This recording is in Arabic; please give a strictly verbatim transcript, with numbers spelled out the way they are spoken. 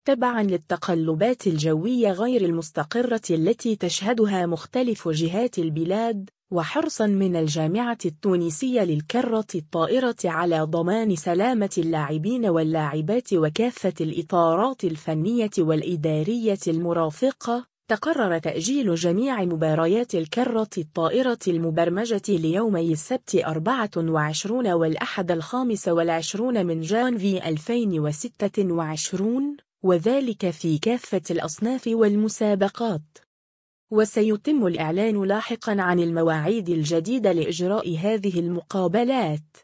تبعاً للتقلبات الجوية غير المستقرة التي تشهدها مختلف جهات البلاد، وحرصاً من الجامعة التونسية للكرة الطائرة على ضمان سلامة اللاعبين واللاعبات وكافة الإطارات الفنية والإدارية المرافقة، تقرر تأجيل جميع مباريات الكرة الطائرة المبرمجة ليومي السبت أربعة وعشرين والأحد الخامس والعشرين من جانفي ألفين وستة وعشرين، وذلك في كافة الأصناف والمسابقات. وسيتم الإعلان لاحقاً عن المواعيد الجديدة لإجراء هذه المقابلات.